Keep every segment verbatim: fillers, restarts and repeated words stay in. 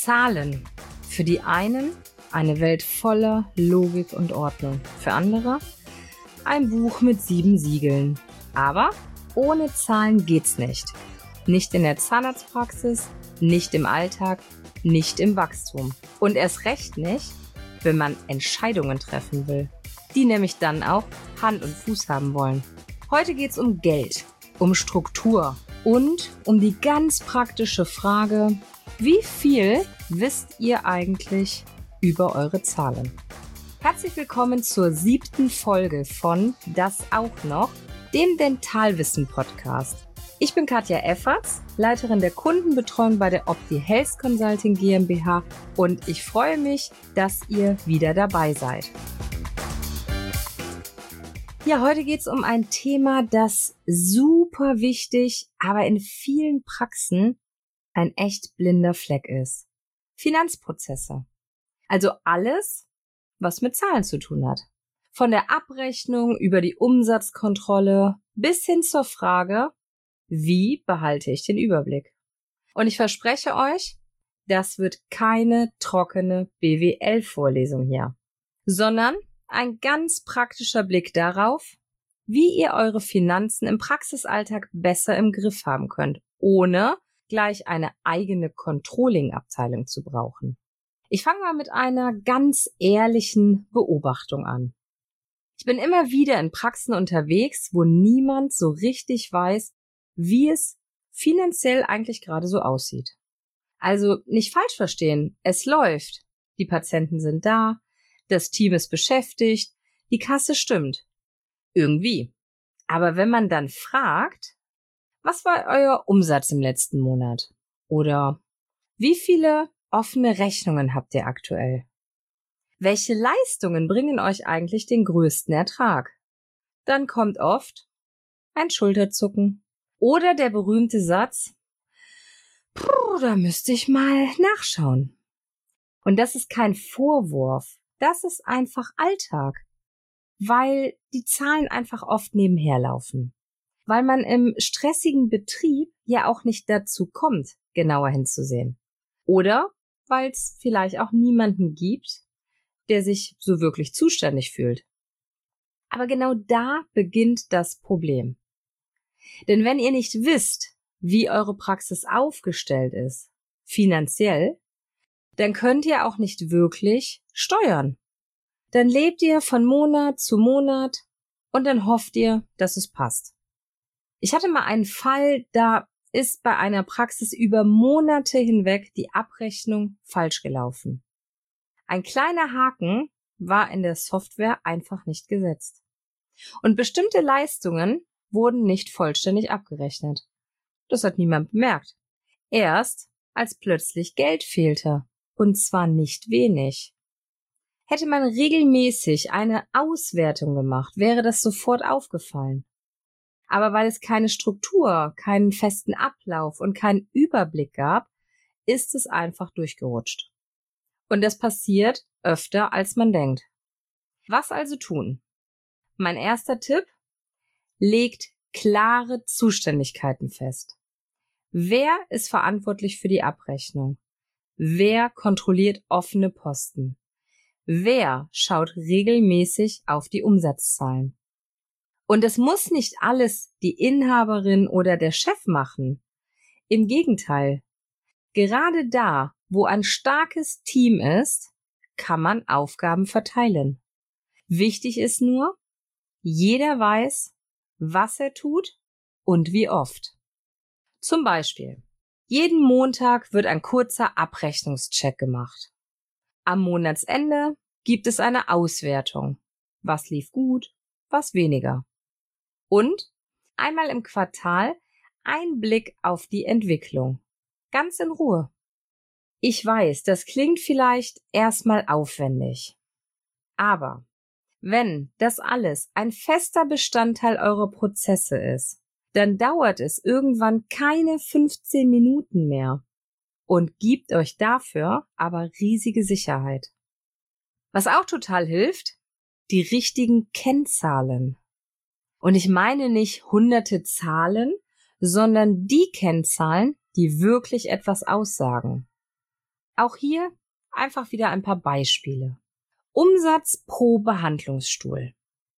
Zahlen. Für die einen eine Welt voller Logik und Ordnung. Für andere ein Buch mit sieben Siegeln. Aber ohne Zahlen geht's nicht. Nicht in der Zahnarztpraxis, nicht im Alltag, nicht im Wachstum. Und erst recht nicht, wenn man Entscheidungen treffen will, die nämlich dann auch Hand und Fuß haben wollen. Heute geht's um Geld, um Struktur und um die ganz praktische Frage, wie viel wisst ihr eigentlich über eure Zahlen? Herzlich willkommen zur siebten Folge von Das auch noch, dem Dentalwissen-Podcast. Ich bin Katja Efferts, Leiterin der Kundenbetreuung bei der Opti Health Consulting GmbH und ich freue mich, dass ihr wieder dabei seid. Ja, heute geht es um ein Thema, das super wichtig, aber in vielen Praxen ein echt blinder Fleck ist. Finanzprozesse. Also alles, was mit Zahlen zu tun hat. Von der Abrechnung über die Umsatzkontrolle bis hin zur Frage, wie behalte ich den Überblick? Und ich verspreche euch, das wird keine trockene B W L-Vorlesung hier, sondern ein ganz praktischer Blick darauf, wie ihr eure Finanzen im Praxisalltag besser im Griff haben könnt, ohne gleich eine eigene Controlling-Abteilung zu brauchen. Ich fange mal mit einer ganz ehrlichen Beobachtung an. Ich bin immer wieder in Praxen unterwegs, wo niemand so richtig weiß, wie es finanziell eigentlich gerade so aussieht. Also nicht falsch verstehen, es läuft. Die Patienten sind da, das Team ist beschäftigt, die Kasse stimmt. Irgendwie. Aber wenn man dann fragt, was war euer Umsatz im letzten Monat? Oder wie viele offene Rechnungen habt ihr aktuell? Welche Leistungen bringen euch eigentlich den größten Ertrag? Dann kommt oft ein Schulterzucken oder der berühmte Satz, puh, da müsste ich mal nachschauen. Und das ist kein Vorwurf, das ist einfach Alltag, weil die Zahlen einfach oft nebenher laufen. Weil man im stressigen Betrieb ja auch nicht dazu kommt, genauer hinzusehen. Oder weil es vielleicht auch niemanden gibt, der sich so wirklich zuständig fühlt. Aber genau da beginnt das Problem. Denn wenn ihr nicht wisst, wie eure Praxis aufgestellt ist, finanziell, dann könnt ihr auch nicht wirklich steuern. Dann lebt ihr von Monat zu Monat und dann hofft ihr, dass es passt. Ich hatte mal einen Fall, da ist bei einer Praxis über Monate hinweg die Abrechnung falsch gelaufen. Ein kleiner Haken war in der Software einfach nicht gesetzt. Und bestimmte Leistungen wurden nicht vollständig abgerechnet. Das hat niemand bemerkt. Erst, als plötzlich Geld fehlte. Und zwar nicht wenig. Hätte man regelmäßig eine Auswertung gemacht, wäre das sofort aufgefallen. Aber weil es keine Struktur, keinen festen Ablauf und keinen Überblick gab, ist es einfach durchgerutscht. Und das passiert öfter, als man denkt. Was also tun? Mein erster Tipp: legt klare Zuständigkeiten fest. Wer ist verantwortlich für die Abrechnung? Wer kontrolliert offene Posten? Wer schaut regelmäßig auf die Umsatzzahlen? Und es muss nicht alles die Inhaberin oder der Chef machen. Im Gegenteil. Gerade da, wo ein starkes Team ist, kann man Aufgaben verteilen. Wichtig ist nur, jeder weiß, was er tut und wie oft. Zum Beispiel, jeden Montag wird ein kurzer Abrechnungscheck gemacht. Am Monatsende gibt es eine Auswertung. Was lief gut, was weniger. Und einmal im Quartal ein Blick auf die Entwicklung. Ganz in Ruhe. Ich weiß, das klingt vielleicht erstmal aufwendig. Aber wenn das alles ein fester Bestandteil eurer Prozesse ist, dann dauert es irgendwann keine fünfzehn Minuten mehr und gibt euch dafür aber riesige Sicherheit. Was auch total hilft, die richtigen Kennzahlen. Und ich meine nicht hunderte Zahlen, sondern die Kennzahlen, die wirklich etwas aussagen. Auch hier einfach wieder ein paar Beispiele. Umsatz pro Behandlungsstuhl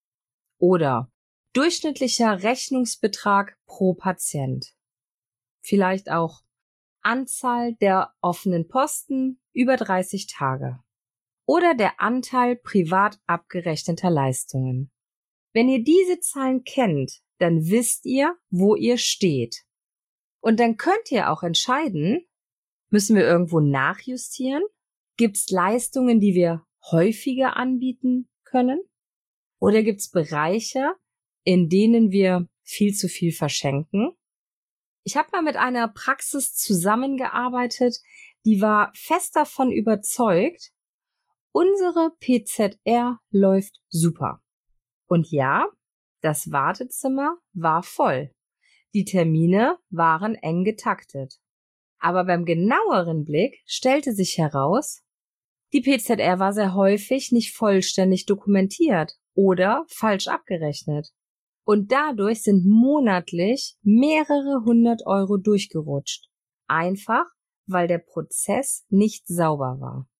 oder durchschnittlicher Rechnungsbetrag pro Patient. Vielleicht auch Anzahl der offenen Posten über dreißig Tage oder der Anteil privat abgerechneter Leistungen. Wenn ihr diese Zahlen kennt, dann wisst ihr, wo ihr steht. Und dann könnt ihr auch entscheiden, müssen wir irgendwo nachjustieren? Gibt's Leistungen, die wir häufiger anbieten können? Oder gibt's Bereiche, in denen wir viel zu viel verschenken? Ich habe mal mit einer Praxis zusammengearbeitet, die war fest davon überzeugt, unsere P Z R läuft super. Und ja, das Wartezimmer war voll. Die Termine waren eng getaktet. Aber beim genaueren Blick stellte sich heraus, die P Z R war sehr häufig nicht vollständig dokumentiert oder falsch abgerechnet. Und dadurch sind monatlich mehrere hundert Euro durchgerutscht. Einfach, weil der Prozess nicht sauber war.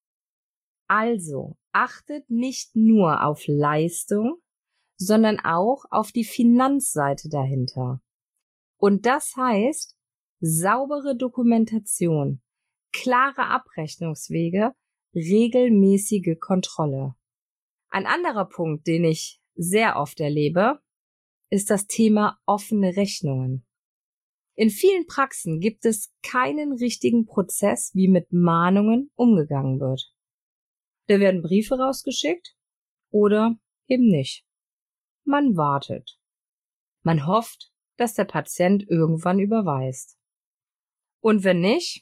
Also, achtet nicht nur auf Leistung, sondern auch auf die Finanzseite dahinter. Und das heißt, saubere Dokumentation, klare Abrechnungswege, regelmäßige Kontrolle. Ein anderer Punkt, den ich sehr oft erlebe, ist das Thema offene Rechnungen. In vielen Praxen gibt es keinen richtigen Prozess, wie mit Mahnungen umgegangen wird. Da werden Briefe rausgeschickt oder eben nicht. Man wartet. Man hofft, dass der Patient irgendwann überweist. Und wenn nicht,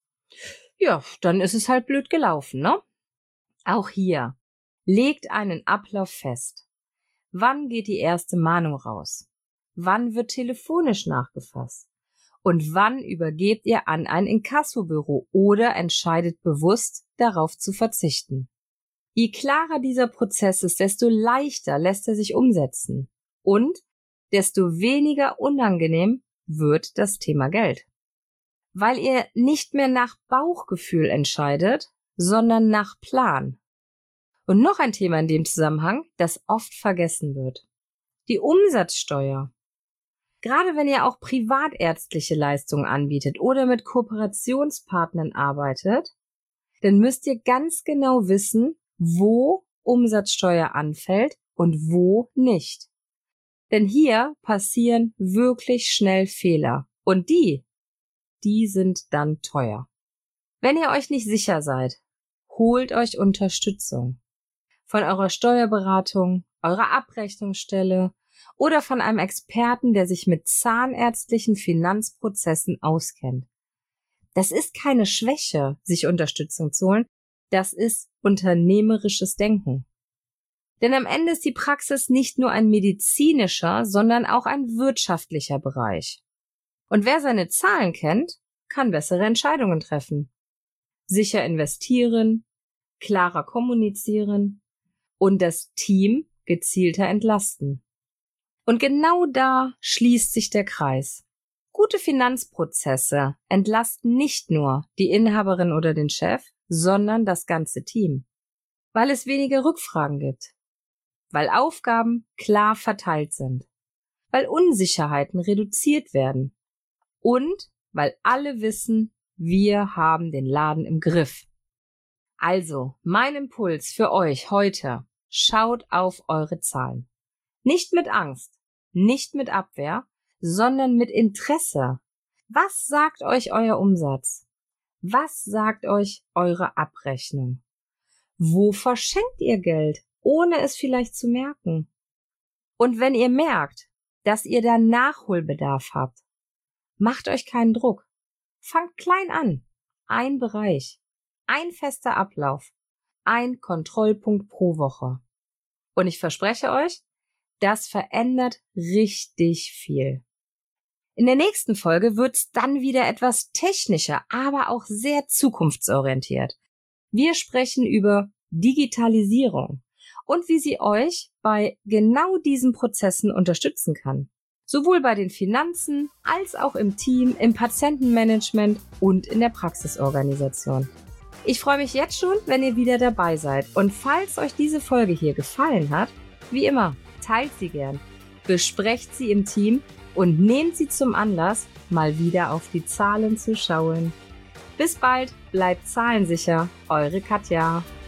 ja, dann ist es halt blöd gelaufen, ne? Auch hier, legt einen Ablauf fest. Wann geht die erste Mahnung raus? Wann wird telefonisch nachgefasst? Und wann übergebt ihr an ein Inkassobüro oder entscheidet bewusst, darauf zu verzichten? Je klarer dieser Prozess ist, desto leichter lässt er sich umsetzen. Und desto weniger unangenehm wird das Thema Geld. Weil ihr nicht mehr nach Bauchgefühl entscheidet, sondern nach Plan. Und noch ein Thema in dem Zusammenhang, das oft vergessen wird. Die Umsatzsteuer. Gerade wenn ihr auch privatärztliche Leistungen anbietet oder mit Kooperationspartnern arbeitet, dann müsst ihr ganz genau wissen, wo Umsatzsteuer anfällt und wo nicht. Denn hier passieren wirklich schnell Fehler. Und die, die sind dann teuer. Wenn ihr euch nicht sicher seid, holt euch Unterstützung. Von eurer Steuerberatung, eurer Abrechnungsstelle oder von einem Experten, der sich mit zahnärztlichen Finanzprozessen auskennt. Das ist keine Schwäche, sich Unterstützung zu holen. Das ist unternehmerisches Denken. Denn am Ende ist die Praxis nicht nur ein medizinischer, sondern auch ein wirtschaftlicher Bereich. Und wer seine Zahlen kennt, kann bessere Entscheidungen treffen. Sicher investieren, klarer kommunizieren und das Team gezielter entlasten. Und genau da schließt sich der Kreis. Gute Finanzprozesse entlasten nicht nur die Inhaberin oder den Chef, sondern das ganze Team. Weil es weniger Rückfragen gibt. Weil Aufgaben klar verteilt sind. Weil Unsicherheiten reduziert werden. Und weil alle wissen, wir haben den Laden im Griff. Also, mein Impuls für euch heute, schaut auf eure Zahlen. Nicht mit Angst, nicht mit Abwehr, sondern mit Interesse. Was sagt euch euer Umsatz? Was sagt euch eure Abrechnung? Wo verschenkt ihr Geld, ohne es vielleicht zu merken? Und wenn ihr merkt, dass ihr da Nachholbedarf habt, macht euch keinen Druck. Fangt klein an. Ein Bereich, ein fester Ablauf, ein Kontrollpunkt pro Woche. Und ich verspreche euch, das verändert richtig viel. In der nächsten Folge wird's dann wieder etwas technischer, aber auch sehr zukunftsorientiert. Wir sprechen über Digitalisierung und wie sie euch bei genau diesen Prozessen unterstützen kann. Sowohl bei den Finanzen als auch im Team, im Patientenmanagement und in der Praxisorganisation. Ich freue mich jetzt schon, wenn ihr wieder dabei seid. Und falls euch diese Folge hier gefallen hat, wie immer, teilt sie gern, besprecht sie im Team und nehmt sie zum Anlass, mal wieder auf die Zahlen zu schauen. Bis bald, bleibt zahlensicher, eure Katja.